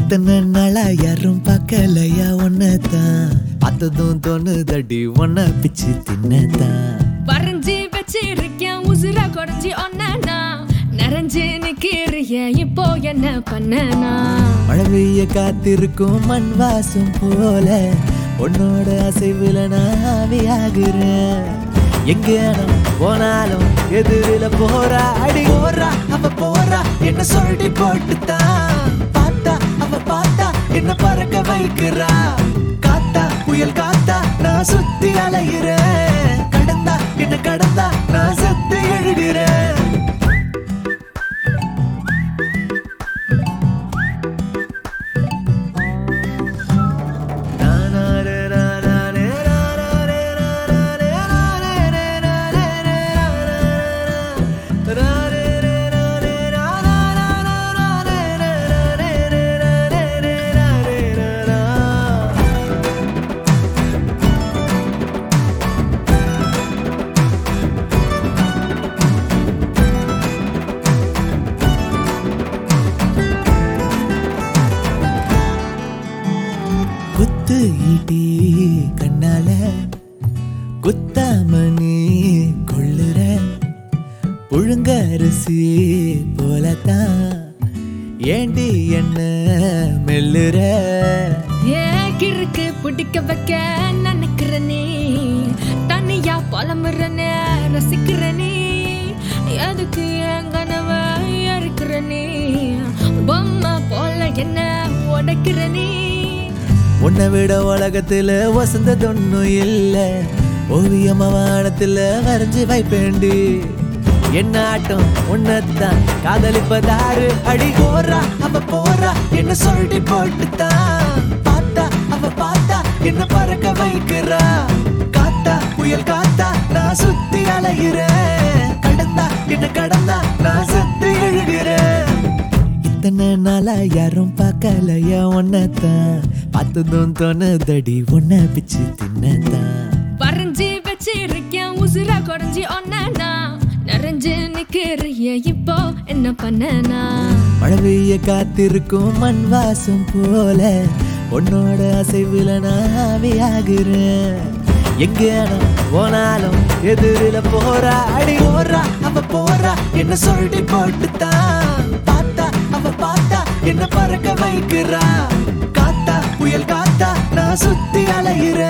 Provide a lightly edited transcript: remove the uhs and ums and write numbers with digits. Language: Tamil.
இத்தனை நாளா யாரும் பார்க்கலையா ஒன்னதான் பார்த்ததும் தோணுதடி ஒன்ன பிச்சு தின்னதான் வரைஞ்சி வச்சிருக்கேன் உசுர குறைஞ்சி ஒன்னா நிறைஞ்சு நிக்கிறிய இப்போ என்ன பண்ணனா மழை பெய்ய காத்திருக்கும் மண் வாசம் போல உன்னோட அசைவுல நான் ஆவியாகிறேன் எங்க நான் போனாலும் எதிரில போறா அடி ஓரா அவ போறா என்ன சொல்லி போட்டுத்தான் பார்த்தா அவ பார்த்தா என்ன பறக்க வைக்கிறா காத்தா புயல் காத்தா நான் சுத்தி அலைகிறேன் கடந்தா என்ன கடந்தா நான் சத்து எழுகிறேன் குத்து ஈட்டி கண்ணால குத்தாமணி கொள்ளுற புழுங்க அரிசி போலத்தான் ஏண்டி என்ன மெல்லுற ஏன் கிறுக்கு பிடிக்க வைக்க நினைக்கிற நீ தனியா புலம்புறனே ரசிக்கிற நீ எதுக்கு என் கனவ இருக்கிற நீ பொம்மை போல என்ன உடைக்கிற நீ உன்னை விட உலகத்துல வசந்ததொன்னும் இல்ல ஓவியம் வானத்துல வரைஞ்சு வைப்பேண்டி என்ன ஆட்டம் உன்னதான் காதலிப்பதாரு அடி போறா அவ போறா என்ன சொல்லி போட்டுத்தான் பார்த்தா அவ பார்த்தா என்ன பறக்க வைக்கிறா காத்தா புயல் காத்தா நான் சுத்தி அலைகிறேன் கடந்தா என்ன கடந்தா நான் சத்து எழுகிறேன் இத்தனை நாளா யாரும் பார்க்கலையா ஒன்னதான் பார்த்ததும் தோணுதடி ஒன்ன பிச்சு தின்னதான் வரைஞ்சி வச்சிருக்கேன் உசுர குறைஞ்சி ஒன்னா நிறைஞ்சு நிக்கிறிய இப்போ என்ன பண்ணனா மழை பெய்ய காத்திருக்கும் மண் வாசம் போல உன்னோட அசைவுல நான் ஆவியாகிறேன் எங்க நான் போனாலும் எதிரில போறா அடி ஓரா அவ போறா என்ன சொல்லி போட்டுத்தான் பார்த்தா அவ பார்த்தா என்ன பறக்க வைக்கிறா காத்தா புயல் காத்தா நான் சுத்தி அலைகிறேன்